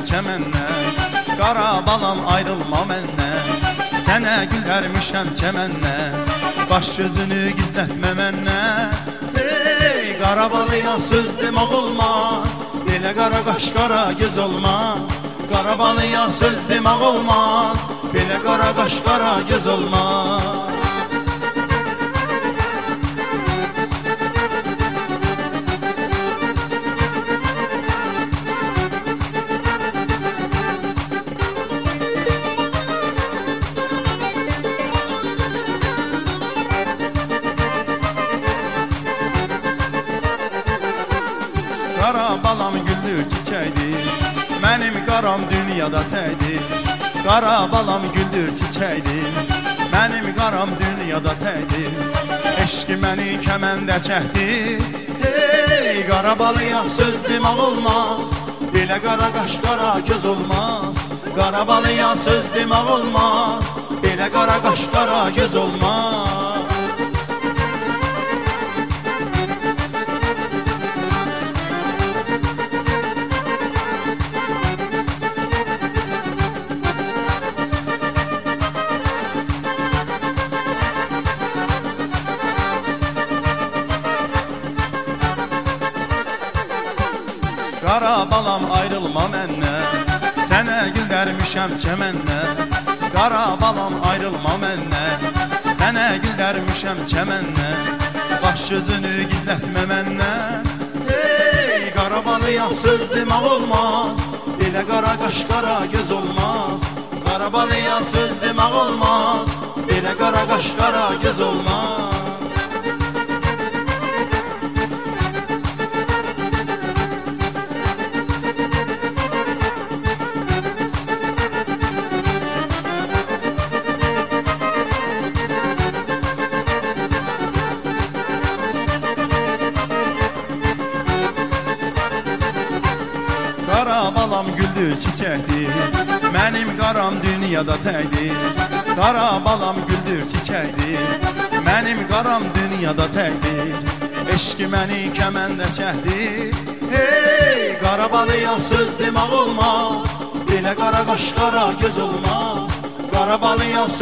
çəməndən, qara balam ayrılma məndən. Sənə gül vermişəm çəməndən, qaş gözünü gizlətmə məndən. Hey, qara balıya söz demək olmaz, belə qara qaş qara göz olmaz. Qara balıya söz demək olmaz, belə qara qaş qara göz olmaz. Qara balam güldür çiçəkdir, mənim qaram dünyada təkdir. Qara balam güldür çiçəkdir, mənim qaram dünyada təkdir. Eşqi məni kəməndə çəkdir. Hey, qara balıya söz demək olmaz, belə qara qaş qara göz olmaz. Qara balıya söz demək olmaz, belə qara qaş qara göz olmaz. Qara balam ayrılma məndən, sənə gül vermişəm çəməndən. Qara balam ayrılma məndən, sənə gül vermişəm çəməndən. Qaş gözünü gizlətmə məndən. Hey, qara balıya söz demək olmaz, belə qara qaş qara göz olmaz. Qara balıya söz demək olmaz, belə qara qaş qara göz olmaz. Qara balam güldür çiçəkdir, mənim qaram dünyada təkdir. Qara balam güldür çiçəkdir, mənim qaram dünyada təkdir. Eşqi məni kəməndə çəkdir. Hey, qara balıya söz demək olmaz, belə qara qaş qara göz olmaz. Qara balıya